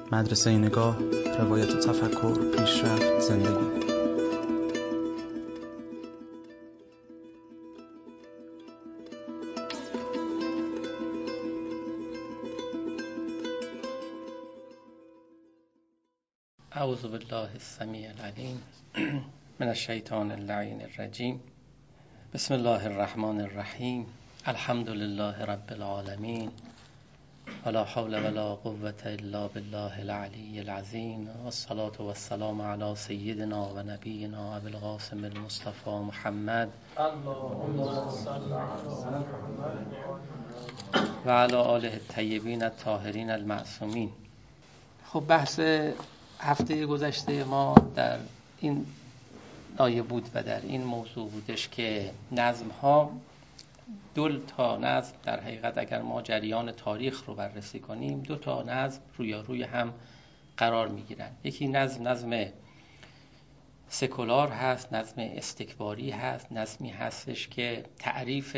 مدرسه نگاه، روایت تفکر، پیشرفت، زندگی. اعوذ بالله السمیع العلیم من الشیطان اللعین الرجیم. بسم الله الرحمن الرحیم. الحمد لله رب العالمین ولا حول ولا قوة الا بالله العلی العظیم، والصلاة والسلام علی سیدنا و نبینا ابی القاسم المصطفى محمد و علی آله الطیبین الطاهرین المعصومین. خب بحث هفته گذشته ما در این آیه بود و در این موضوع بودش که نظم ها، دو تا نظم در حقیقت اگر ما جریان تاریخ رو بررسی کنیم، دو تا نظم روی هم قرار می گیرن. یکی نظم سکولار هست، نظم استکباری هست، نظمی هستش که تعریف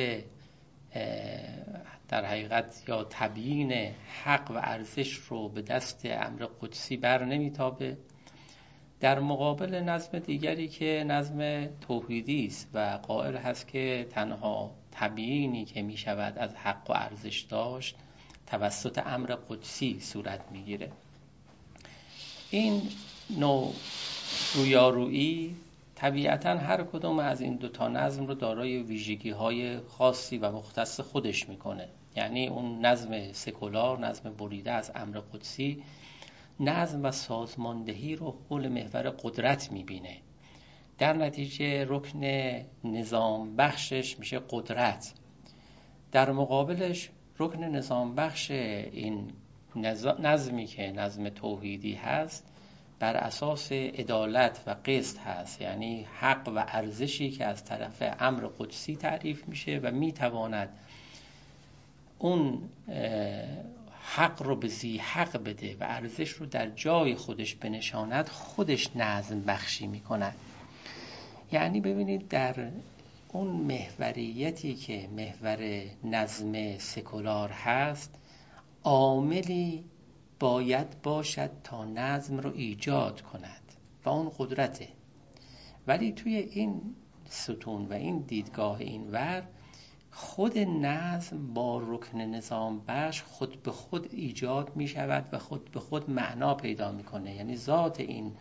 در حقیقت یا تبیین حق و ارزش رو به دست امر قدسی بر نمیتابه. در مقابل نظم دیگری که نظم توحیدی است و قائل هست که تنها تبیینی که می شود از حق و ارزش داشت توسط امر قدسی صورت می گیره. این نوع رویارویی طبیعتاً هر کدوم از این دوتا نظم رو دارای ویژگی های خاصی و مختص خودش میکنه. یعنی اون نظم سکولار، نظم بریده از امر قدسی، نظم و سازماندهی رو حول محور قدرت میبینه. در نتیجه رکن نظام بخشش میشه قدرت. در مقابلش رکن نظام بخش این نظمی که نظم توحیدی هست بر اساس عدالت و قسط هست، یعنی حق و ارزشی که از طرف امر قدسی تعریف میشه و میتواند اون حق رو به ذی حق بده و ارزش رو در جای خودش بنشاند، خودش نظم بخشی میکند. یعنی ببینید در اون محوریتی که محور نظم سکولار هست، عاملی باید باشد تا نظم رو ایجاد کند و اون قدرته. ولی توی این ستون و این دیدگاه اینور، خود نظم با رکن نظام بخش خود به خود ایجاد می شود و خود به خود معنا پیدا می کنه. یعنی ذات این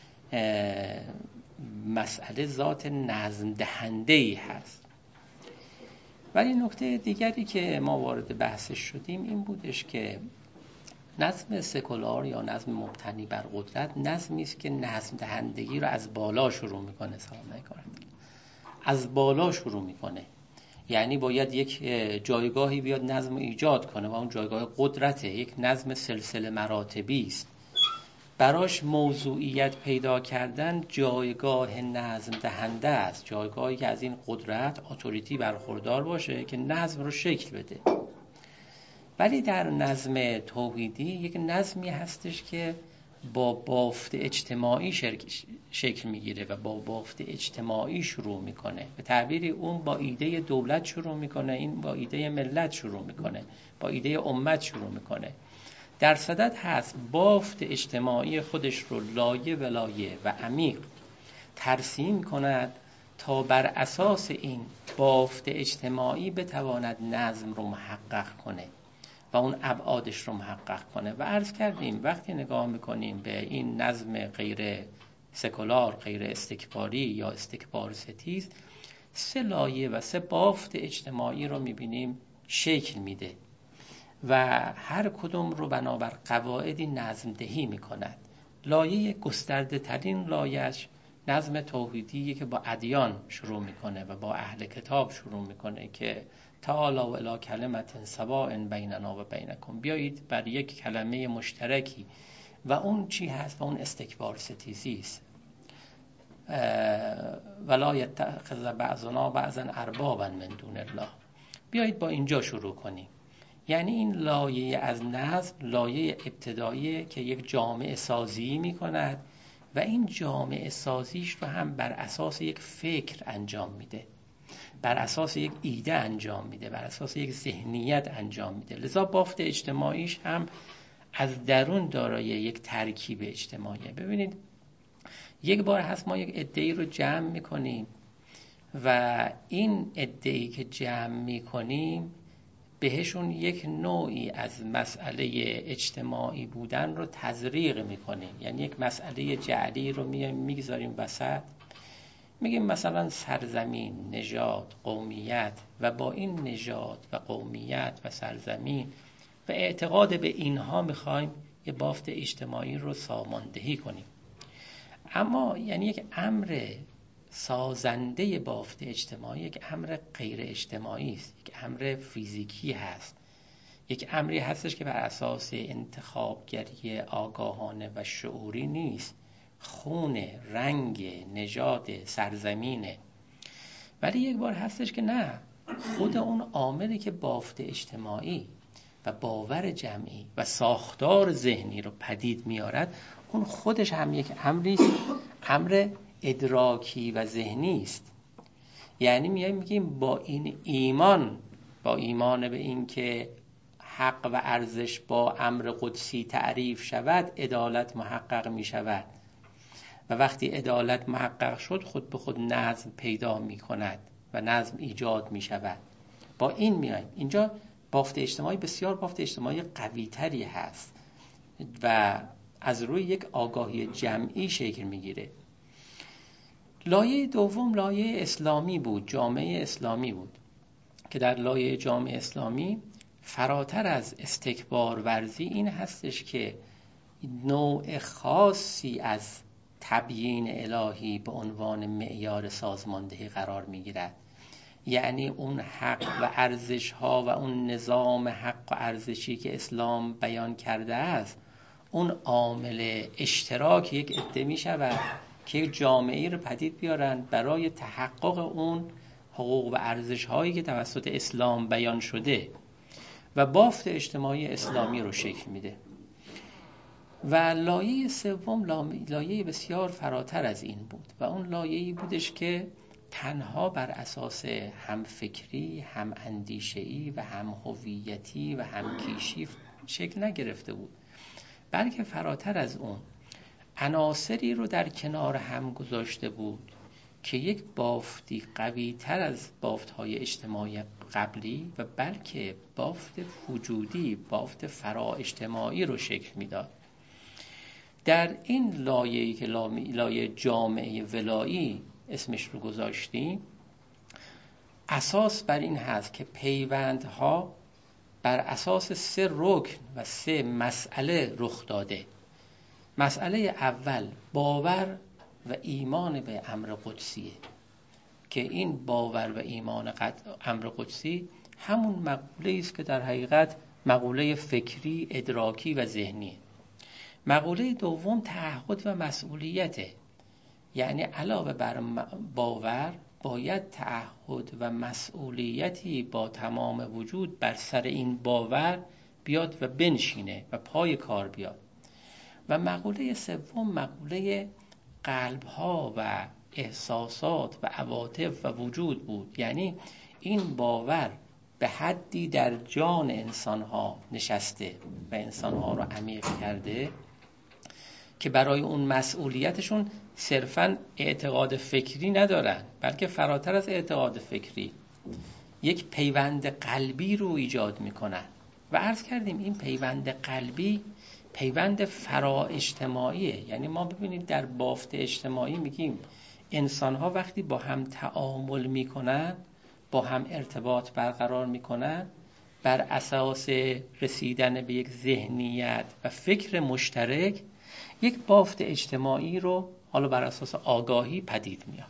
مسئله ذات نظم دهنده‌ای هست. ولی نکته دیگری که ما وارد بحثش شدیم این بودش که نظم سکولار یا نظم مبتنی بر قدرت نظمی است که نظم دهندگی رو از بالا شروع میکنه. از بالا شروع میکنه. یعنی باید یک جایگاهی بیاد نظم رو ایجاد کنه و اون جایگاه قدرته. یک نظم سلسله مراتبی است. براش موضوعیت پیدا کردن جایگاه نظم دهنده است، جایگاهی که از این قدرت اتوریتی برخوردار باشه که نظم رو شکل بده. ولی در نظم توحیدی یک نظمی هستش که با بافت اجتماعی شکل میگیره و با بافت اجتماعی شروع میکنه. به تعبیری اون با ایده دولت شروع میکنه، این با ایده ملت شروع میکنه، با ایده امت شروع میکنه. در صدد هست بافت اجتماعی خودش رو لایه و لایه و عمیق ترسیم کند تا بر اساس این بافت اجتماعی بتواند نظم رو محقق کنه و اون ابعادش رو محقق کنه. و عرض کردیم وقتی نگاه میکنیم به این نظم غیر سکولار، غیر استکباری یا استکبار ستیز، 3 لایه و 3 بافت اجتماعی رو میبینیم شکل میده و هر کدوم رو بنابر قواعدی نظم دهی میکند. لایه گسترده ترین لایه‌اش نظم توحیدیه که با ادیان شروع میکنه و با اهل کتاب شروع میکنه که تعالوا الی کلمة سواء بیننا و بینکم، بیایید بر یک کلمه مشترکی. و اون چی هست؟ و اون استکبار ستیزی است. ولا یتخذ بعضنا بعضا اربابا من دون الله، بیایید با اینجا شروع کنیم. یعنی این لایه از نظم لایه ابتداییه که یک جامعه سازی می کند و این جامعه سازیش رو هم بر اساس یک فکر انجام میده، بر اساس یک ایده انجام میده، بر اساس یک ذهنیت انجام میده. لذا بافت اجتماعیش هم از درون دارای یک ترکیب اجتماعیه. ببینید یک بار هست ما یک عده‌ای رو جمع میکنیم و این عده‌ای که جمع میکنیم بهشون یک نوعی از مسئله اجتماعی بودن رو تزریق میکنیم. یعنی یک مسئله جعلی رو میگذاریم وسط، میگیم مثلا سرزمین، نژاد، قومیت، و با این نژاد و قومیت و سرزمین و اعتقاد به اینها میخوایم یه بافت اجتماعی رو ساماندهی کنیم. اما یعنی یک امر سازنده بافت اجتماعی یک امر غیر اجتماعی است، یک امر فیزیکی هست، یک امری هستش که بر اساس انتخابگری آگاهانه و شعوری نیست، خون، رنگ، نژاد، سرزمینه. ولی یک بار هستش که نه، خود اون عاملی که بافت اجتماعی و باور جمعی و ساختار ذهنی رو پدید میارد، اون خودش هم یک امری است، امر ادراکی و ذهنی است. یعنی میگیم با این ایمان، با ایمان به این که حق و ارزش با امر قدسی تعریف شود، عدالت محقق می شود و وقتی عدالت محقق شد خود به خود نظم پیدا می کند و نظم ایجاد می شود. با این میایم اینجا بافت اجتماعی بسیار بافت اجتماعی قوی تری هست و از روی یک آگاهی جمعی شکل میگیره. لایه دوم لایه اسلامی بود، جامعه اسلامی بود که در لایه جامعه اسلامی فراتر از استکبار ورزی این هستش که نوع خاصی از تبیین الهی به عنوان معیار سازماندهی قرار میگیرد. یعنی اون حق و ارزش ها و اون نظام حق و ارزشی که اسلام بیان کرده است، اون عامل اشتراک یک عده می شود که یک جامعه رو پدید بیارن برای تحقق اون حقوق و ارزش هایی که توسط اسلام بیان شده و بافت اجتماعی اسلامی رو شکل میده. و لایه سوم لایه بسیار فراتر از این بود و اون لایه‌ای بودش که تنها بر اساس هم فکری، هم اندیشه‌ای و هم هویتی و هم کیشی شکل نگرفته بود، بلکه فراتر از اون عناصری رو در کنار هم گذاشته بود که یک بافتی قوی تر از بافت‌های اجتماعی قبلی و بلکه بافت وجودی، بافت فرا اجتماعی رو شکل میداد. در این لایه‌ای که لایه جامعه ولایی اسمش رو گذاشتیم، اساس بر این هست که پیوندها بر اساس 3 رکن و 3 مسئله رخ داده. مسئله اول باور و ایمان به امر قدسیه که این باور و ایمان امر قدسی همون مقوله است که در حقیقت مقوله فکری، ادراکی و ذهنیه. مقوله دوم تعهد و مسئولیته، یعنی علاوه بر باور باید تعهد و مسئولیتی با تمام وجود بر سر این باور بیاد و بنشینه و پای کار بیاد. و مقوله سوم مقوله قلب‌ها و احساسات و عواطف و وجود بود، یعنی این باور به حدی در جان انسان‌ها نشسته و انسان‌ها رو عمیق کرده که برای اون مسئولیتشون صرفاً اعتقاد فکری ندارن، بلکه فراتر از اعتقاد فکری یک پیوند قلبی رو ایجاد میکنن. و عرض کردیم این پیوند قلبی پیوند فرا اجتماعیه. یعنی ما ببینید در بافت اجتماعی میگیم انسان‌ها وقتی با هم تعامل میکنن، با هم ارتباط برقرار میکنن، بر اساس رسیدن به یک ذهنیت و فکر مشترک یک بافت اجتماعی رو حالا بر اساس آگاهی پدید میاد.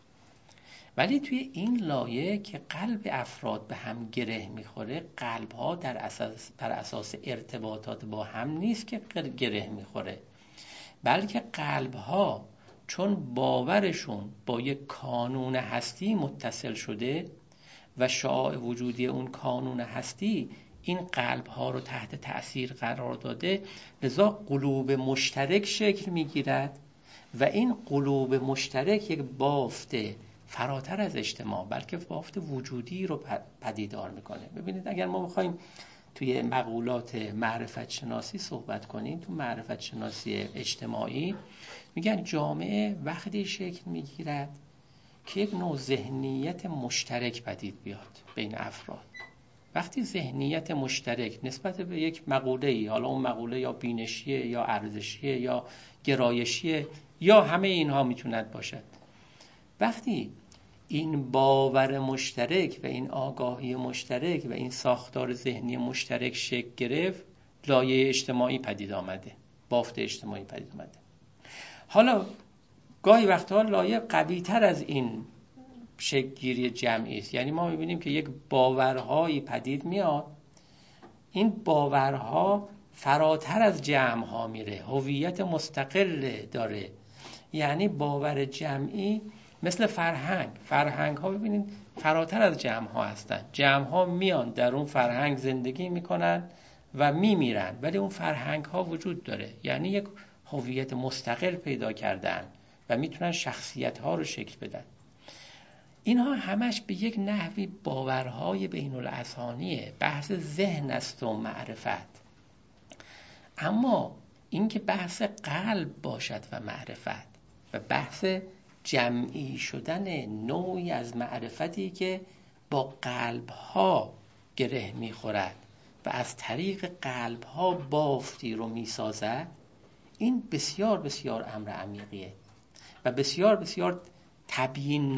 ولی توی این لایه که قلب افراد به هم گره میخوره، قلب‌ها بر اساس ارتباطات با هم نیست که گره میخوره، بلکه قلب‌ها چون باورشون با یک کانون هستی متصل شده و شعاع وجودی اون کانون هستی این قلب‌ها رو تحت تأثیر قرار داده، لذا قلوب مشترک شکل میگیرد و این قلوب مشترک یک بافت فراتر از اجتماع بلکه بافت وجودی رو پدیدار میکنه. ببینید اگر ما بخوایم توی مقولات معرفت شناسی صحبت کنیم، تو معرفت شناسی اجتماعی میگن جامعه وقتی شکل میگیرد که یک نوع ذهنیت مشترک پدید بیاد بین افراد. وقتی ذهنیت مشترک نسبت به یک مقوله‌ای، حالا اون مقوله یا بینشیه یا ارزشیه یا گرایشیه یا همه اینها میتوند باشد، وقتی این باور مشترک و این آگاهی مشترک و این ساختار ذهنی مشترک شکل گرفت، لایه اجتماعی پدید آمده، بافت اجتماعی پدید آمده. حالا گاهی وقتها لایه قوی تر از این شکل گیری جمعی است. یعنی ما میبینیم که یک باورهایی پدید میاد، این باورها فراتر از جمعها میره، هویت مستقل داره. یعنی باور جمعی مثل فرهنگ ها ببینید فراتر از جمع ها هستن. جمع ها میان در اون فرهنگ زندگی میکنن و میمیرن، ولی اون فرهنگ ها وجود داره، یعنی یک هویت مستقل پیدا کردن و میتونن شخصیت ها رو شکل بدن. اینها همش به یک نحوی باورهای بین الاذهانیه، بحث ذهن است و معرفت. اما اینکه بحث قلب باشد و معرفت و بحث جمعی شدن نوعی از معرفتی که با قلب‌ها گره می‌خورد و از طریق قلب‌ها بافتی رو می‌سازد، این بسیار بسیار امر عمیقیه و بسیار بسیار تبیین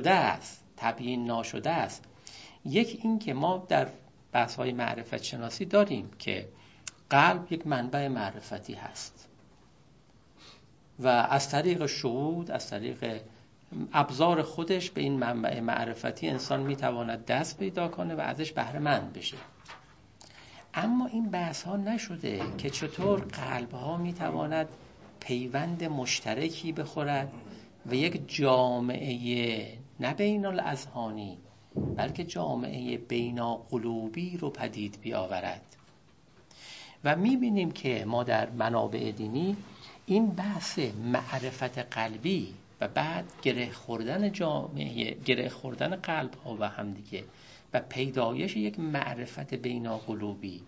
ناشده است. یک این که ما در بحث‌های معرفت شناسی داریم که قلب یک منبع معرفتی هست و از طریق شهود، از طریق ابزار خودش به این منبع معرفتی انسان میتواند دست پیدا کنه و ازش بهره مند بشه. اما این بحث ها نشده که چطور قلب ها میتواند پیوند مشترکی بخورد و یک جامعه نه بین الاذهانی بلکه جامعه بیناقلوبی رو پدید بیاورد. و میبینیم که ما در منابع دینی این بحث معرفت قلبی و بعد گره خوردن جامعه، گره خوردن قلب ها و همدیگه و پیدایش یک معرفت بیناقلوبی،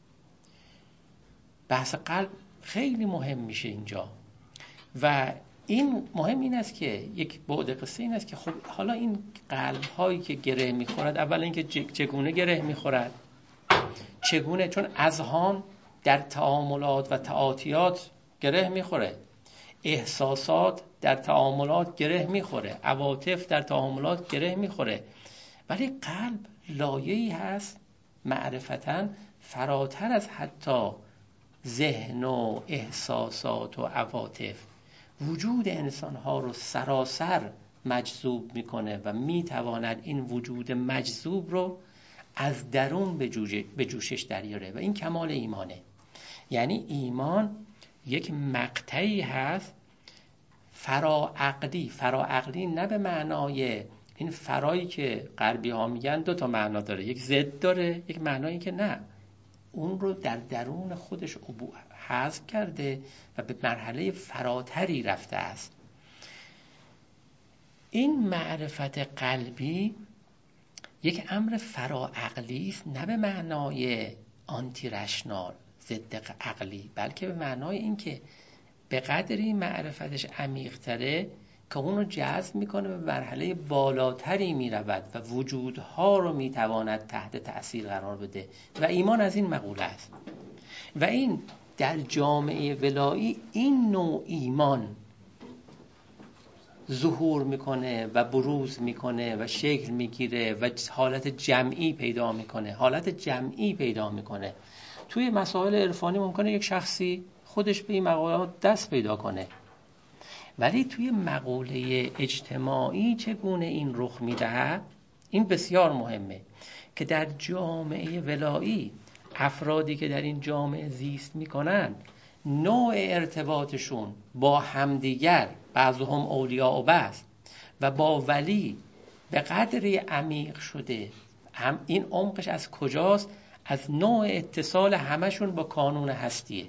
بحث قلب خیلی مهم میشه اینجا. و این مهم این است که یک بعد قصه این است که خب حالا این قلب هایی که گره میخورد، اولا اینکه چگونه گره میخورد، چگونه، چون اذهان در تعاملات و تعاطیات گره میخوره، احساسات در تعاملات گره میخوره، عواطف در تعاملات گره میخوره، ولی قلب لایه‌ای هست معرفتاً فراتر از حتی ذهن و احساسات و عواطف، وجود انسانها رو سراسر مجذوب میکنه و میتواند این وجود مجذوب رو از درون به جوشش دریاره و این کمال ایمانه. یعنی ایمان یک مقطعی هست فراعقلی، نه به معنای این فرایی که غربی ها میگن دو تا معنا داره، یک ضد داره، یک معنایی که نه، اون رو در درون خودش حذف کرده و به مرحله فراتری رفته است. این معرفت قلبی یک امر فراعقلی است، نه به معنای آنتی رشنال، ضد عقلی، بلکه به معنای این که به قدری معرفتش عمیق‌تره که اون رو جذب میکنه به مرحله بالاتری میرود و وجودها رو میتواند تحت تأثیر قرار بده و ایمان از این مقوله است. و این در جامعه ولایی این نوع ایمان ظهور میکنه و بروز میکنه و شکل میگیره و حالت جمعی پیدا میکنه. توی مسائل عرفانی ممکنه یک شخصی خودش به این مقولات دست پیدا کنه، ولی توی مقوله اجتماعی چگونه این رخ میدهد؟ این بسیار مهمه که در جامعه ولایی افرادی که در این جامعه زیست میکنن، نوع ارتباطشون با همدیگر، بعضهم اولیاء و بعض، و با ولی به قدری عمیق شده. هم این عمقش از کجاست؟ از نوع اتصال همشون با کانون هستیه.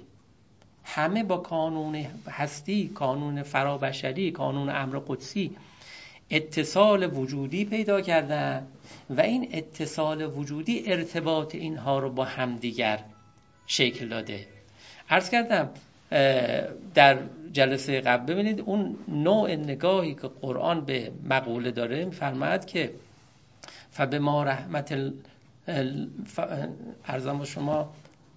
همه با کانون هستی، کانون فرابشری، کانون امر قدسی اتصال وجودی پیدا کردن و این اتصال وجودی ارتباط اینها رو با همدیگر شکل داده. عرض کردم در جلسه قبل، ببینید اون نوع نگاهی که قرآن به مقوله داره، می‌فرماید که فبما رحمت ارزم شما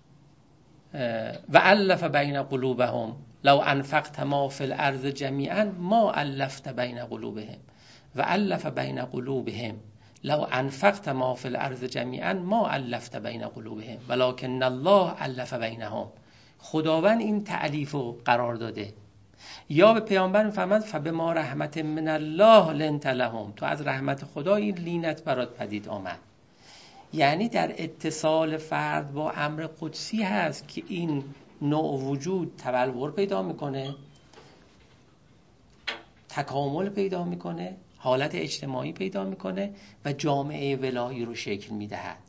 و الف بین قلوبهم لو انفقت ما فی الارض جمیعا ما الفت بین قلوبهم و الف بین قلوبهم لو انفقت ما فی الارض جمیعا ما الفت بین قلوبهم ولکن الله الف بینهم. خداوند این تألیف رو قرار داده. یا به پیامبر میفرماد فبما رحمت من الله لنت لهم، تو از رحمت خدا این لینت برات پدید آمد. یعنی در اتصال فرد با امر قدسی هست که این نوع وجود تبلور پیدا میکنه، تکامل پیدا میکنه، حالت اجتماعی پیدا میکنه و جامعه ولایی رو شکل میدهد.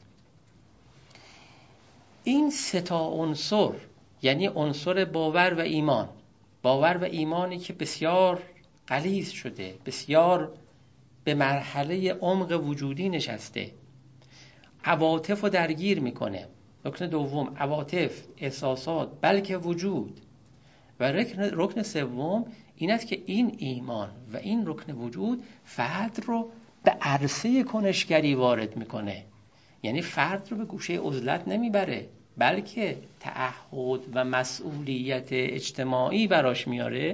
این سه تا عنصر، یعنی عنصر باور و ایمان، باور و ایمانی که بسیار غلیظ شده، بسیار به مرحله عمق وجودی نشسته، عواطف رو درگیر میکنه. رکن دوم عواطف، احساسات، بلکه وجود. و رکن سوم این است که این ایمان و این رکن وجود فرد رو به عرصه کنشگری وارد میکنه. یعنی فرد رو به گوشه عزلت نمیبره، بلکه تعهد و مسئولیت اجتماعی براش میاره.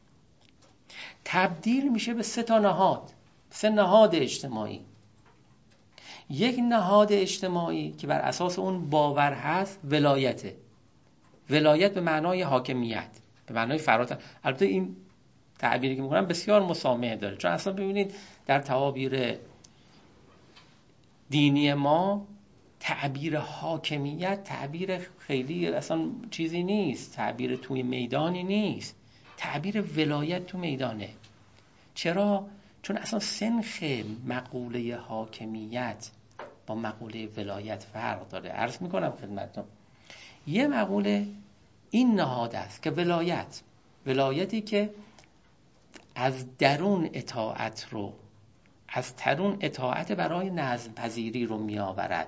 تبدیل میشه به سه نهاد اجتماعی. یک نهاد اجتماعی که بر اساس اون باور هست ولایته. ولایت به معنای حاکمیت، به معنای فراتر. البته این تعبیری که میکنم بسیار مسامحه داره، چون اصلا ببینید در تعابیر دینی ما تعبیر حاکمیت تعبیر خیلی اصلا چیزی نیست، تعبیر توی میدانی نیست. تعبیر ولایت تو میدانه. چرا؟ چون اصلا سنخ مقوله حاکمیت با مقوله ولایت فرق داره. عرض میکنم خدمتتون، یه مقوله این نهاد است که ولایتی که از درون اطاعت برای نظم پذیری رو می آورد.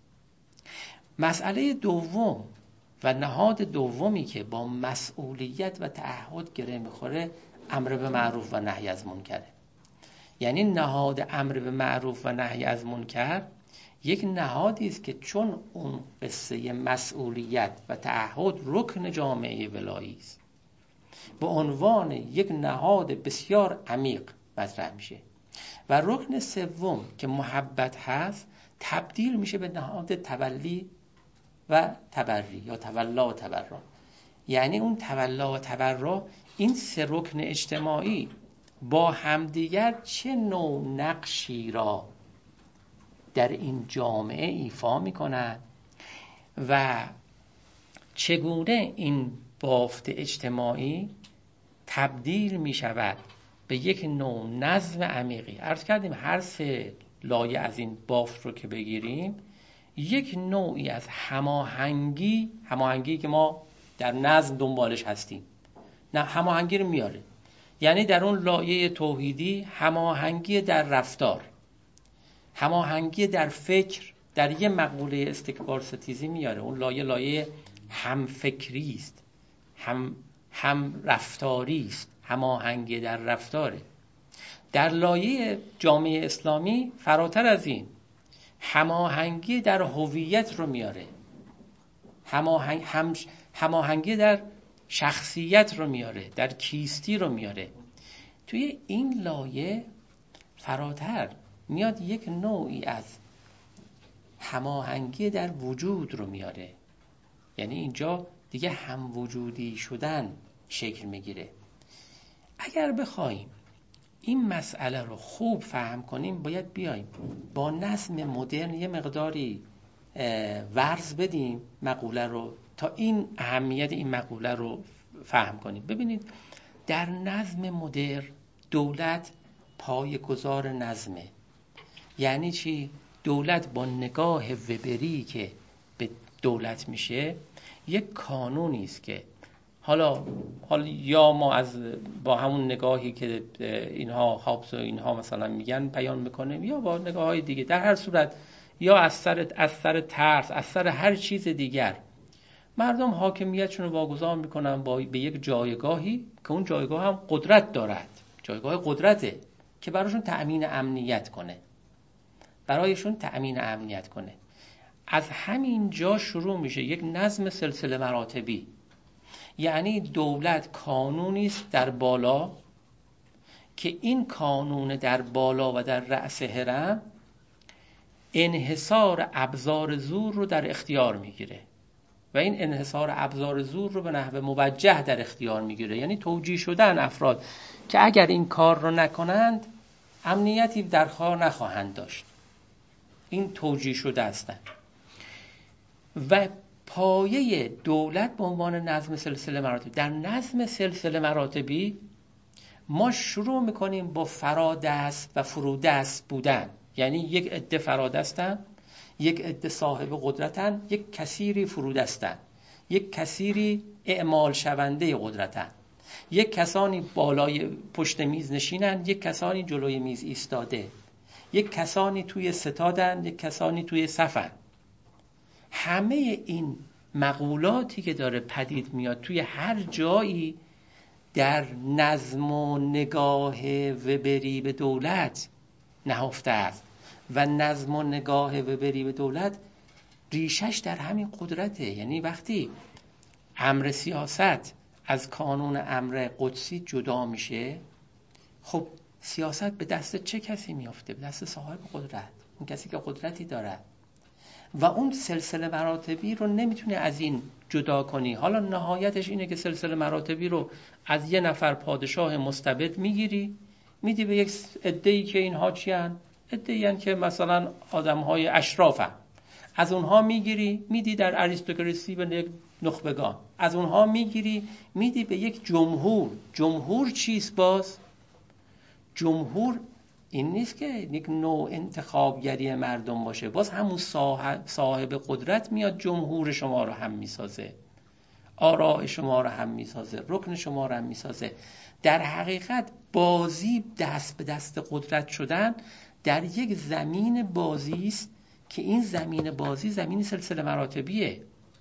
مسئله دوم و نهاد دومی که با مسئولیت و تعهد گره میخوره امر به معروف و نهی از منکره. یعنی نهاد امر به معروف و نهی از منکر یک نهادی است که چون اون قصه مسئولیت و تعهد رکن جامعه ولایی است، به عنوان یک نهاد بسیار عمیق مطرح میشه. و رکن سوم که محبت هست تبدیل میشه به نهاد تولی و تبری یا تولا و تبرا. یعنی اون تولا و تبرا، این سه رکن اجتماعی با همدیگر چه نوع نقشی را در این جامعه ایفا میکنند و چگونه این بافت اجتماعی تبدیل میشود به یک نوع نظم عمیقی. عرض کردیم هر سه لایه از این بافت رو که بگیریم یک نوعی از هماهنگی که ما در نظم دنبالش هستیم، نه هماهنگی رو میاره. یعنی در اون لایه توحیدی هماهنگی در رفتار، هماهنگی در فکر، در یه مقوله استکبار ستیزی میاره. اون لایه هم فکری است، هم رفتاری است، هماهنگی در رفتاره. در لایه جامعه اسلامی فراتر از این هماهنگی در هویت رو میاره، هماهنگی در شخصیت رو میاره، در کیستی رو میاره. توی این لایه فراتر میاد یک نوعی از هماهنگی در وجود رو میاره. یعنی اینجا دیگه هم وجودی شدن شکل میگیره. اگر بخوایم این مسئله رو خوب فهم کنیم باید بیایم با نظم مدرن یه مقداری ورز بدیم مقوله رو تا این اهمیت این مقوله رو فهم کنیم. ببینید در نظم مدرن دولت پایه‌گذار نظمه. یعنی چی؟ دولت با نگاه وبری که به دولت میشه یک کانونی است که حالا یا ما با همون نگاهی که اینها هابز و اینها مثلا میگن بیان میکنیم، یا با نگاه های دیگه. در هر صورت یا از سر ترس، از سر هر چیز دیگر، مردم حاکمیتشون رو واگذار میکنن به یک جایگاهی که اون جایگاه هم قدرت دارد، جایگاه قدرته که برایشون تأمین امنیت کنه. از همین جا شروع میشه یک نظم سلسله مراتبی. یعنی دولت کانونی است در بالا که این کانون در بالا و در رأس هرم انحصار ابزار زور رو در اختیار میگیره و این انحصار ابزار زور رو به نحو موجه در اختیار میگیره. یعنی توجیه شدن افراد که اگر این کار رو نکنند امنیتی در کار نخواهند داشت. این توجیه شده هستند. و پایه دولت به عنوان نظم سلسله مراتبی، در نظم سلسله مراتبی ما شروع میکنیم با فرادست و فرودست بودن. یعنی یک عده فرادستن، یک عده صاحب قدرتن، یک کثیری فرودستن، یک کثیری اعمال شونده قدرتن، یک کسانی بالای پشت میز نشینن، یک کسانی جلوی میز ایستاده، یک کسانی توی ستادن، یک کسانی توی صفن. همه این مقولاتی که داره پدید میاد توی هر جایی در نظم و نگاه وبری به دولت نهفته است و نظم و نگاه وبری به دولت ریشش در همین قدرته. یعنی وقتی امر سیاست از کانون امر قدسی جدا میشه، خب سیاست به دست چه کسی میافته؟ به دست صاحب قدرت، اون کسی که قدرتی داره و اون سلسله مراتبی رو نمیتونه از این جدا کنی. حالا نهایتش اینه که سلسله مراتبی رو از یه نفر پادشاه مستبد میگیری میدی به یک عده‌ای که اینها چی هن؟ عده‌ای هن که مثلا آدم‌های اشرافن. از اونها میگیری میدی در اریستوکراسی به یک نخبگان، از اونها میگیری میدی به یک جمهور. جمهور چیست باز؟ جمهور این نیست که یک نوع انتخابگری مردم باشه، باز همون صاحب قدرت میاد جمهور شما رو هم میسازه، آراء شما رو هم میسازه، رکن شما رو هم میسازه. در حقیقت بازی دست به دست قدرت شدن در یک زمین بازی است که این زمین بازی زمین سلسله مراتبیه.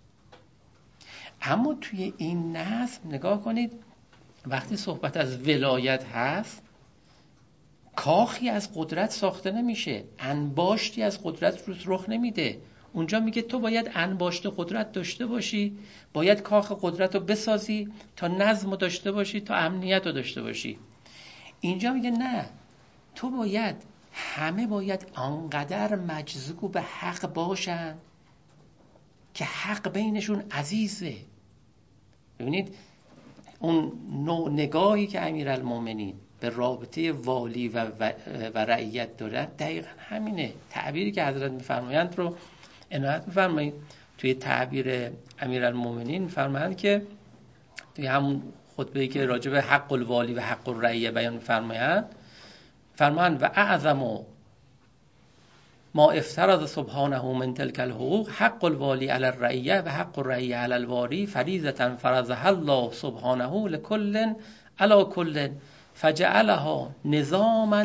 اما توی این نظم نگاه کنید، وقتی صحبت از ولایت هست کاخی از قدرت ساخته نمیشه، انباشتی از قدرت رو رخ نمیده. اونجا میگه تو باید انباشت قدرت داشته باشی، باید کاخ قدرت رو بسازی تا نظم رو داشته باشی، تا امنیت رو داشته باشی. اینجا میگه نه، تو همه باید آنقدر مجذوب به حق باشن که حق بینشون عزیزه. ببینید اون نوع نگاهی که امیرالمومنین به رابطه والی و رعیت دارن دقیقا همینه. تعبیری که حضرت میفرمایند رو عنایت میفرمایید. توی تعبیر امیرالمومنین میفرمایند که توی همون خطبه‌ای که راجع به حق الوالی و حق الرعیه بیان میفرمایند، فرمایند و اعظم ما افترض سبحانه من تلك الحقوق حق الوالی علی الرعیه و حق الرعیه علی الوالی فریضة فرضها الله سبحانه لكل علی کل فجعلها نظاما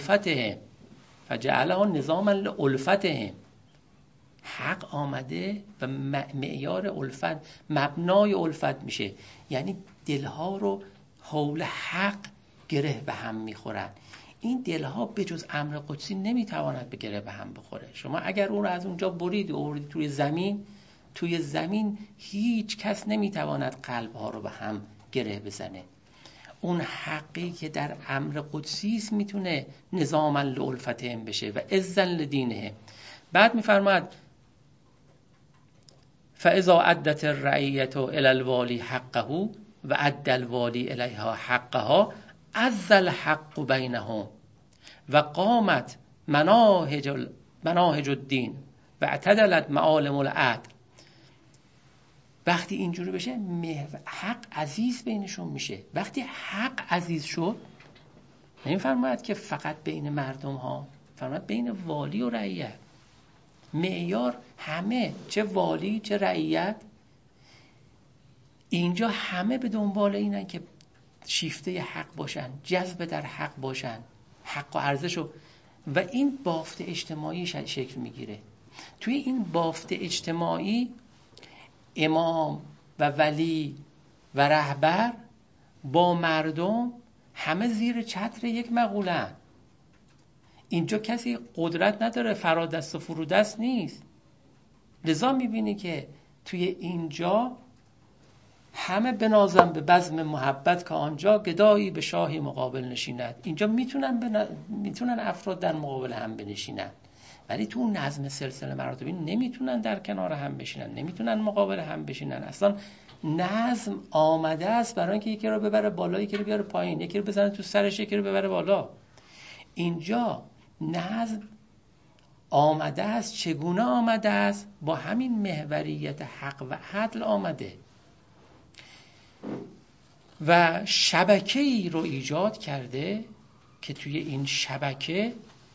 لألفتهم. حق آمده و معیار الفت، مبنای الفت میشه. یعنی دلها رو حول حق گره به هم میخورن. این دلها به جز امر قدسی نمیتواند به گره به هم بخوره. شما اگر اون رو از اونجا برید و آوردید توی زمین هیچ کس نمیتواند قلبها رو به هم گره بزنه. اون حقی که در امر قدسی است میتونه نظاما لألفتهم بشه و عزا لدینه. بعد میفرماد فاذا عدت الرعیة الی الوالی حقه و عد الوالی الیها حقها عز الحق بینهم و قامت مناهج الدین و اعتدلت معالم العدل. وقتی اینجوری بشه حق عزیز بینشون میشه. وقتی حق عزیز شد نمیفرماید که فقط بین مردم ها، فرماید بین والی و رعیت. معیار همه، چه والی چه رعیت، اینجا همه به دنبال اینن که شیفته حق باشن، جذب در حق باشن، حق و ارزشو، و این بافت اجتماعی شکل میگیره. توی این بافت اجتماعی امام و ولی و رهبر با مردم همه زیر چتر یک مقوله. اینجا کسی قدرت نداره، فرادست و فرودست نیست. لذا میبینی که توی اینجا همه بنازم به بزم محبت که آنجا گدایی به شاهی مقابل نشیند. اینجا میتونن افراد در مقابل هم بنشینن، ولی تو نظم سلسله مراتبی نمیتونن در کنار هم بشینن، نمیتونن مقابل هم بشینن. اصلا نظم آمده است برای اینکه یکی رو ببره بالا، یکی رو بیاره پایین، یکی رو بزنه تو سرش، یکی رو ببره بالا. اینجا نظم آمده است. چگونه آمده است؟ با همین محوریت حق و عدل آمده و شبکه‌ای رو ایجاد کرده که توی این شبکه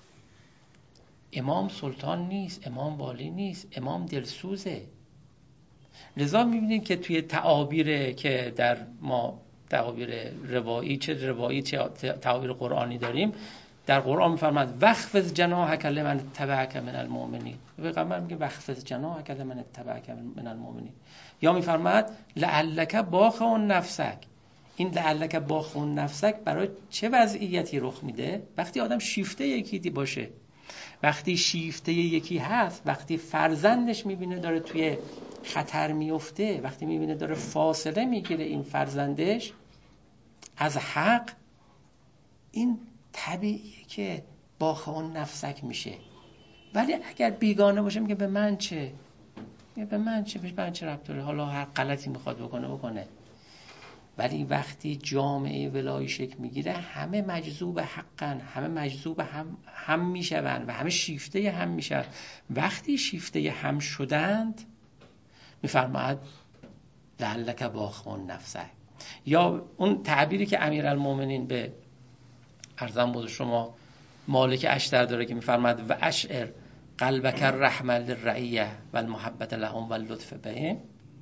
امام سلطان نیست، امام والی نیست، امام دلسوزه. لذا می‌بینید که توی تعابیر که در ما تعابیر روایی، چه روایی چه تعابیر قرآنی داریم، در قرآن می‌فرماد وخفض جناحک لمن اتبعک من المؤمنین. پیغمبر میگه وخفض جناحک لمن اتبعک من المؤمنین. یا می‌فرماد لعلک باخع نفسک. این لعلک باخع نفسک برای چه وضعیتی رخ میده؟ وقتی آدم شیفته یکی باشه، وقتی شیفته یکی هست، وقتی فرزندش میبینه داره توی خطر میفته، وقتی میبینه داره فاصله میگیره این فرزندش از حق، این طبیعیه که باخع نفسک میشه. ولی اگر بیگانه باشه میگه به من چه؟ به من چه ربط داره؟ حالا هر غلطی میخواد بکنه. ولی وقتی جامعه ولایی شکل میگیره، همه مجذوب حقن، همه مجذوب هم میشون و همه شیفته هم میشن. وقتی شیفته هم شدند میفرماید لعلک باخع نفسک. یا اون تعبیری که امیرالمومنین به ارزم بود شما مالک اشتر داره که میفرماید و اشعر قلبک الرحمة للرعیة و المحبت لهم و اللطف بهم.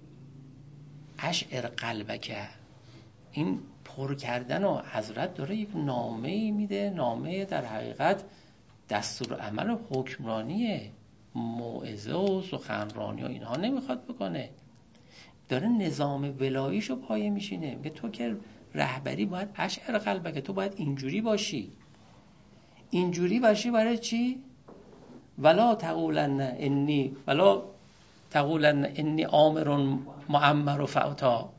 اشعر قلبک، این پر کردن و حضرت داره یک نامه میده. نامه در حقیقت دستور عمل و حکمرانیه، موعظه و سخنرانی و اینها نمیخواد بکنه، داره نظام ولاییشو پایه میشینه. میگه تو که رهبری باید اشعر قلبک، تو باید اینجوری باشی. اینجوری باشی برای چی؟ ولا تقولن انی آمر مؤمر فاطاع.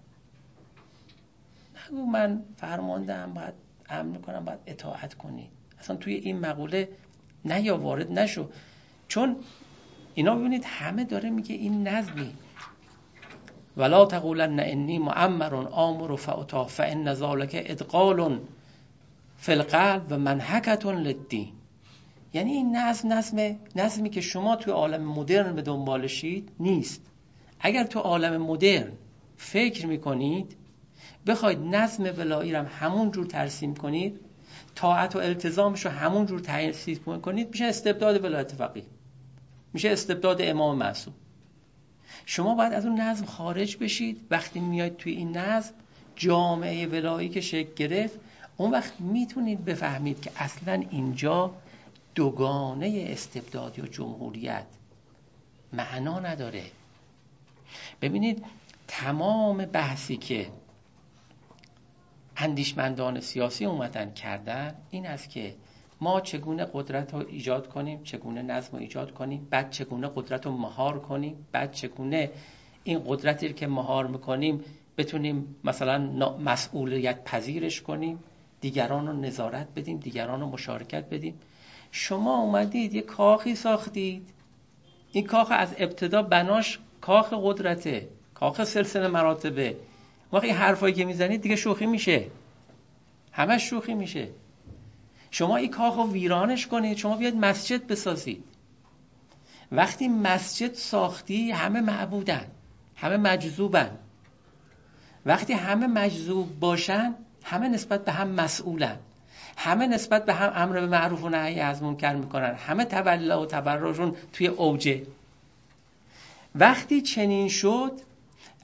نگو من فرمانده‌ام باید امر کنم، باید اطاعت کنی. اصلا توی این مقوله نه وارد نشو. چون اینا ببینید همه داره میگه این نظمی ولا تقولن انی مؤمر آمر فاطاع فان ذلک ادغال فی القلب و منهکة للدین. یعنی این نظمی که شما توی عالم مدرن به دنبالشید نیست. اگر تو عالم مدرن فکر میکنید بخواید نظم ولایی رو همون جور ترسیم کنید، طاعت و التزامش رو همون جور ترسیم کنید، میشه استبداد ولایت فقیه، میشه استبداد امام معصوم. شما باید از اون نظم خارج بشید. وقتی میاید توی این نظم، جامعه ولایی که شکل گرفت، اون وقت میتونید بفهمید که اصلا اینجا دوگانه استبدادی و جمهوریت معنا نداره. ببینید تمام بحثی که اندیشمندان سیاسی اومدن کردن این است که ما چگونه قدرت رو ایجاد کنیم، چگونه نظم رو ایجاد کنیم، بعد چگونه قدرت رو مهار کنیم، بعد چگونه این قدرتی که مهار میکنیم بتونیم مثلا مسئولیت پذیرش کنیم، دیگران رو نظارت بدیم، دیگران رو مشارکت بدیم. شما اومدید یه کاخی ساختید، این کاخ از ابتدا بناش کاخ قدرته، کاخ سلسله مراتبه. وقتی حرفایی که میزنید دیگه شوخی میشه، همه شوخی میشه. شما این کاخ رو ویرانش کنید، شما بیاید مسجد بسازید. وقتی مسجد ساختی همه معبودن، همه مجذوبن. وقتی همه مجذوب باشن همه نسبت به هم مسئولن، همه نسبت به هم امر به معروف و نهی از منکر میکنن، همه تولا و تبرشون توی اوجه. وقتی چنین شد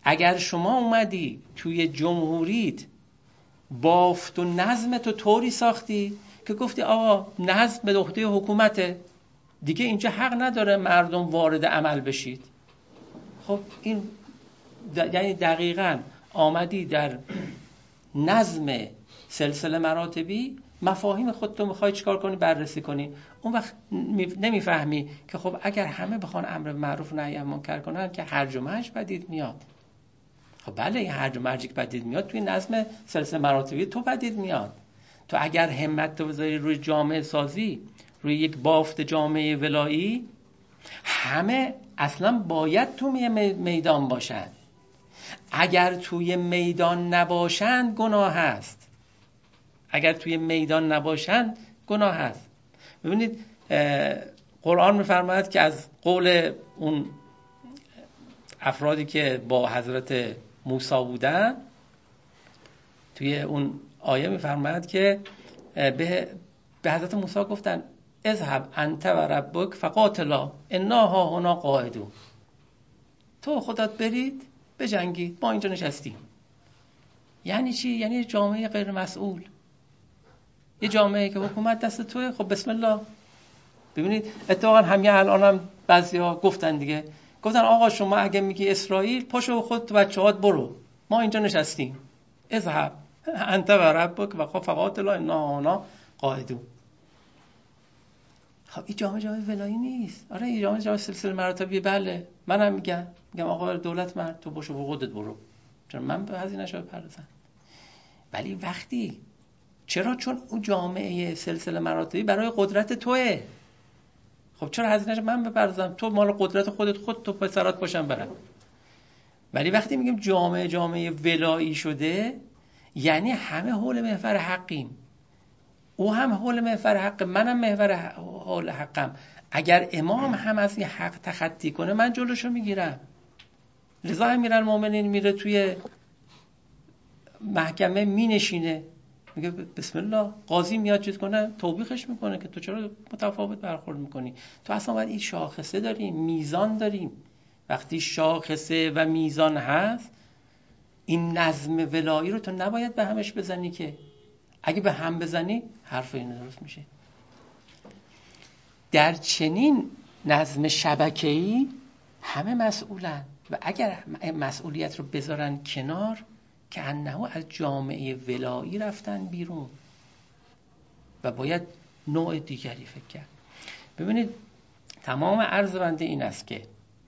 اگر شما اومدی توی جمهوریت بافت و نظم تو طوری ساختی که گفتی آقا نظم به عهده حکومته، دیگه اینجا حق نداره مردم وارد عمل بشید. خب این یعنی دقیقاً آمدی در نظم سلسله مراتبی مفاهیم خودتو میخوای چیکار کنی؟ بررسی کنی. اون وقت نمیفهمی که خب اگر همه بخوان امر معروف و نهی عن منکر کنن که هرج و مرج پدید میاد. خب بله، این هرج و مرجی که پدید میاد توی نظم سلسله مراتبی تو پدید میاد. تو اگر همت تو بذاری روی جامعه سازی، روی یک بافت جامعه ولایی، همه اصلا باید تو میدان باشن. اگر توی میدان نباشند گناه هست. اگر توی میدان نباشند گناه هست. ببینید قرآن میفرماید که از قول اون افرادی که با حضرت موسی بودن، توی اون آیه میفرماید که به حضرت موسی گفتن اذهب انت و ربک فقاتلا انا هاهنا قاعدون. تو خودت برید بجنگید، ما اینجا نشستیم. یعنی چی؟ یعنی جامعه غیر مسئول، یه جامعه که حکومت دست توه. خب بسم الله. ببینید اتفاقا همین الان هم بعضیا گفتن دیگه، گفتن آقا شما اگه میگی اسرائیل، پاشو خودت و بچه‌هات برو، ما اینجا نشستیم. اذهب انت و ربک و فقاتلا انا هاهنا قاعدون. خب این جامعه ولایی نیست. آره این جامعه سلسله مراتبی. بله منم میگم آقا دولت مرد، تو باشو با خودت برو، چون من به هزینه‌اش بپردازم. ولی وقتی چرا؟ چون اون جامعه سلسله مراتبی برای قدرت توئه. خب چرا هزینه‌اش من بپردازم؟ تو مال قدرت خودت تو پسرات باشن برن. ولی وقتی میگیم جامعه ولایی شده، یعنی همه حول محور حقیم. او هم حول محور حق، منم محور حول حقم. اگر امام هم از این حق تخطی کنه، من جلوشو میگیرم. لذا امیرالمومنین میره توی محکمه مینشینه، میگه بسم الله. قاضی میاد چیز کنه، توبیخش میکنه که تو چرا متفاوت برخورد میکنی. تو اصلا باید این شاخصه داریم، میزان داریم. وقتی شاخصه و میزان هست، این نظم ولایی رو تو نباید به همش بزنی، که اگه به هم بزنی حرف این درست میشه. در چنین نظم شبکه‌ای همه مسئولن و اگر مسئولیت رو بذارن کنار، که انه از جامعه ولایی رفتن بیرون و باید نوع دیگری فکر کرد. ببینید تمام عرض بنده این است که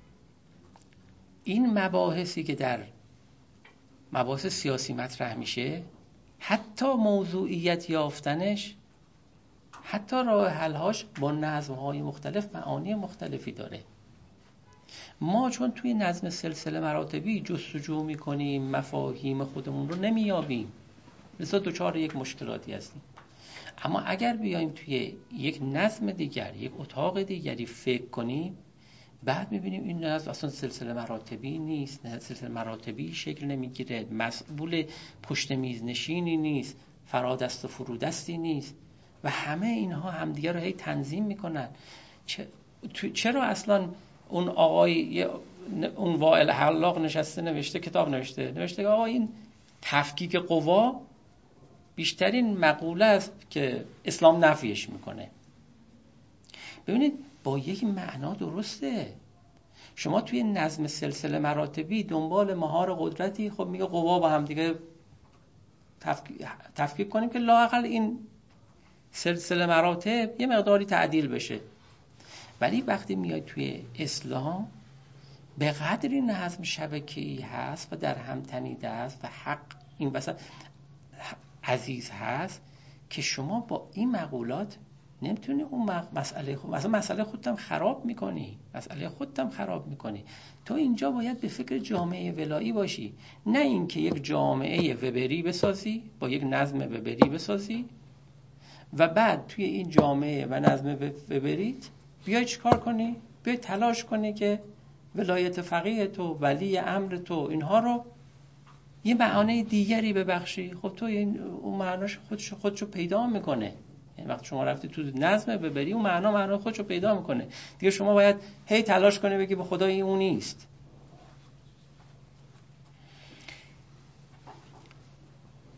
این مباحثی که در مباحث سیاسی مطرح میشه، حتی موضوعیت یافتنش، حتی راه حل‌هاش با نظم‌های مختلف معانی مختلفی داره. ما چون توی نظم سلسله مراتبی جستجو میکنیم، مفاهیم خودمون رو نمیابیم، لذا دچار یک مشکلاتی هستیم. اما اگر بیایم توی یک نظم دیگر، یک اتاق دیگری فکر کنیم، بعد میبینیم این نظم اصلا سلسله مراتبی نیست، سلسله مراتبی شکل نمیگیره، مسئول پشت میز نشینی نیست، فرادست و فرودستی نیست و همه اینها همدیگه رو هی تنظیم میکنن. چرا اصلا اون آقای اون وائل حلاق نشسته نوشته، کتاب نوشته که آقا این تفکیک قوا بیشترین مقوله است که اسلام نفیش میکنه. ببینید با یک معنا درسته. شما توی نظم سلسله مراتبی دنبال مهار قدرتی، خب میگه قوا با هم دیگه تفکیک کنیم که لااقل این سلسله مراتب یه مقداری تعدیل بشه. ولی وقتی میای توی اسلام، به قدری نظم شبکه‌ای هست و در هم تنیده است و حق این وسط عزیز هست که شما با این مقولات نمیتونی اون مسئله خودت هم خراب میکنی. تو اینجا باید به فکر جامعه ولایی باشی، نه اینکه یک جامعه وبری بسازی، با یک نظم وبری بسازی و بعد توی این جامعه و نظم وبریت بیای چیکار کنی؟ بیای تلاش کنی که ولایت فقیه تو، ولی امر تو، اینها رو یه معنی دیگری ببخشی. خب تو اون معناش خودشو پیدا میکنه. یعنی وقتی شما رفتی تو نظم ببری، اون معنا خودشو پیدا میکنه دیگه. شما باید هی تلاش کنی بگی به خدا این اون نیست.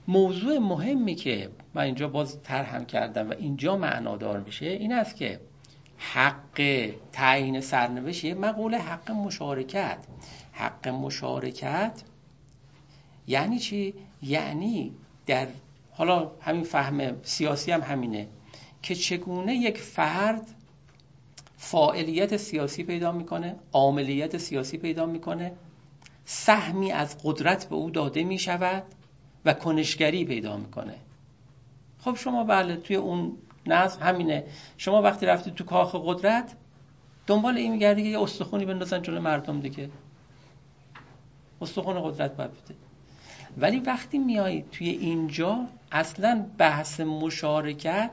موضوع مهمی که من اینجا باز طرح کردم و اینجا معنادار میشه این است که حق تعیین سرنوشت یه مقوله حق مشارکت. حق مشارکت یعنی چی؟ یعنی در حالا همین فهم سیاسی هم همینه که چگونه یک فرد فاعلیت سیاسی پیدا میکنه، عاملیت سیاسی پیدا میکنه، سهمی از قدرت به او داده میشود و کنشگری پیدا میکنه. خب شما بله توی اون نظم همینه. شما وقتی رفتید تو کاخ قدرت دنبال این میگردی که یه استخونی بندازن جلوی مردم دیگه. استخون قدرت باید بده. ولی وقتی میای توی اینجا اصلا بحث مشارکت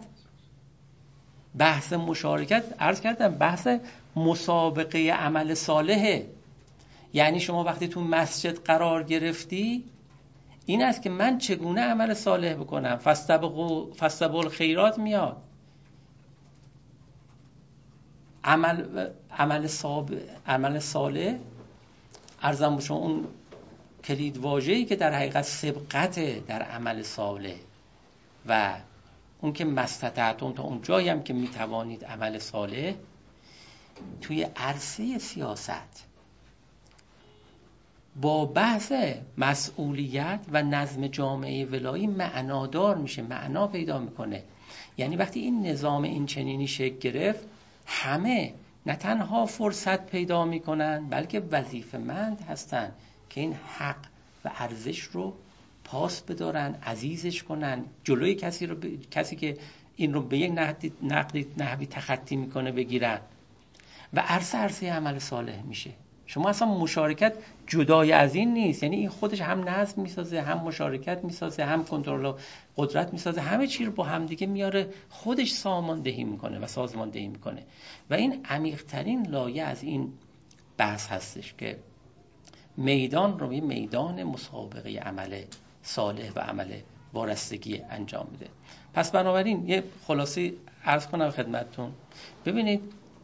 عرض کردم بحث مسابقه عمل صالحه. یعنی شما وقتی تو مسجد قرار گرفتی این است که من چگونه عمل صالح بکنم. فاستبقوا الخیرات میاد. عمل صالح عرضم شما اون کلید واژه‌ای که در حقیقت سبقت در عمل صالح و اون که مستطعتم تا اون جایی هم که میتوانید عمل صالح توی عرصه سیاست با بحث مسئولیت و نظم جامعه ولایی معنادار میشه، معنا پیدا میکنه. یعنی وقتی این نظام این چنینی شکل گرفت همه نه تنها فرصت پیدا میکنن بلکه وظیفه‌مند هستن که این حق و ارزش رو پاس بدارن، عزیزش کنن، جلوی کسی که این رو به یک نحوی تخطی میکنه بگیرن و عرصه عمل صالح میشه. شما اصلا مشارکت جدای از این نیست. یعنی این خودش هم نظم میسازه، هم مشارکت میسازه، هم کنترل قدرت میسازه، همه چی رو با هم دیگه میاره، خودش ساماندهی میکنه و سازماندهی میکنه. و این عمیق‌ترین لایه از این بحث هستش که میدان رو یه میدان مسابقه عمل صالح و عمل وارستگی انجام میده. پس بنابراین یه خلاصه عرض کنم خدمتتون. ببینید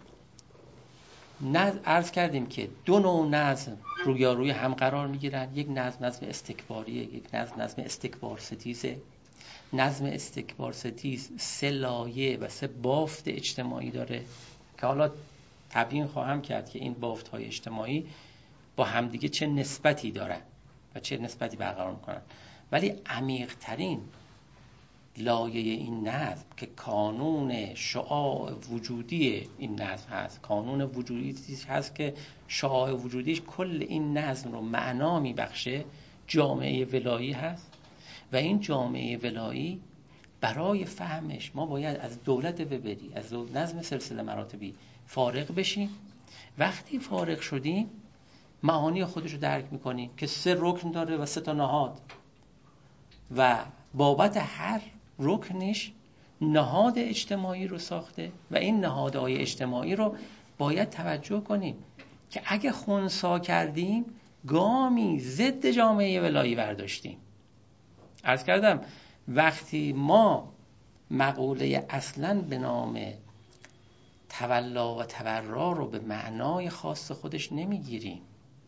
عرض کردیم که دو نوع نظم رویاروی هم قرار میگیرن. یک نظم استکباریه، یک نظم استکبار ستیزه. نظم استکبار ستیز 3 لایه و 3 بافت اجتماعی داره که حالا تبیین خواهم کرد که این بافت‌های اجتماعی با همدیگه چه نسبتی دارن و چه نسبتی برقرار میکنن. ولی عمیق‌ترین لایه این نظم که کانون شعاع وجودی این نظم هست، کانون وجودی هست که شعاع وجودیش کل این نظم رو معنا میبخشه، جامعه ولایی هست. و این جامعه ولایی برای فهمش ما باید از دولت وبری، از نظم سلسله مراتبی فارغ بشیم. وقتی فارغ شدیم معانی خودش رو درک میکنیم که 3 رکن داره و 3 تا نهاد و بابت هر رکنش نهاد اجتماعی رو ساخته و این نهادهای اجتماعی رو باید توجه کنیم که اگه خنثی کردیم گامی ضد جامعه ولایی برداشتیم. عرض کردم وقتی ما مقوله اصلاً به نام تولا و تبرا رو به معنای خاص خودش نمیگیریم،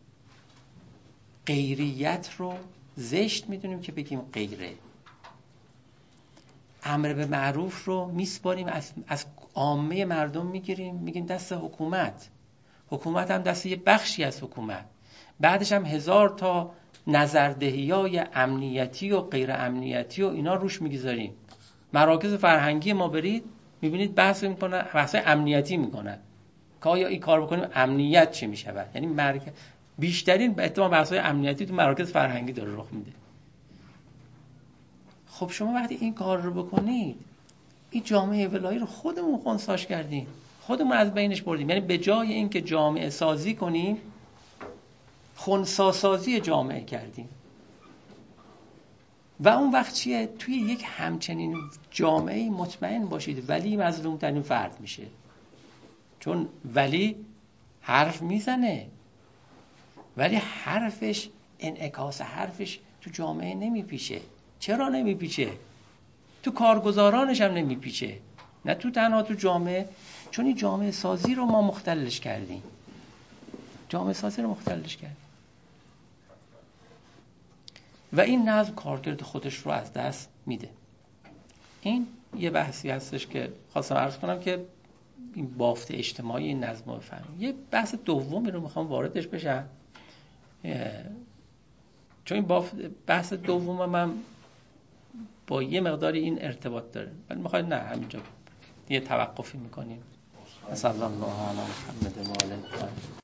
غیریت رو زشت میدونیم که بگیم غیره، امر به معروف رو میسپاریم از عامه مردم میگیریم میگیم دست حکومت، حکومت هم دست یه بخشی از حکومت، بعدش هم 1000 تا نظردهیای امنیتی و غیر امنیتی و اینا روش میگذاریم. مراکز فرهنگی ما برید میبینید بحث میکنن، بحث امنیتی میکنن که آیا این کار بکنیم امنیت چی میشود. یعنی بیشترین احتمال بحث‌های امنیتی تو مراکز فرهنگی داره رخ میده. خب شما وقتی این کار رو بکنید این جامعه ولایی رو خودمون خنثیش کردیم، خودمون از بینش بردیم. یعنی به جای اینکه جامعه سازی کنیم خنثی سازی جامعه کردیم. و اون وقت چیه؟ توی یک همچنین جامعه مطمئن باشید ولی مظلوم ترین فرد میشه، چون ولی حرف میزنه ولی حرفش، انعکاس حرفش تو جامعه نمیپیچه. چرا نمیپیچه؟ تو کارگزارانش هم نمیپیچه، نه تو تنها تو جامعه، چون این جامعه سازی رو ما مختلش کردیم. و این نظم کارکرد خودش رو از دست میده. این یه بحثی هستش که خواستم عرض کنم که این بافت اجتماعی این نظم رو بفهمیم. یه بحث دومی رو میخوام واردش بشم، چون این بحث دوم من با یه مقداری این ارتباط داره، ولی میخواید نه همینجا یه توقفی میکنیم. صلی الله علی محمد و آله الطاهرین.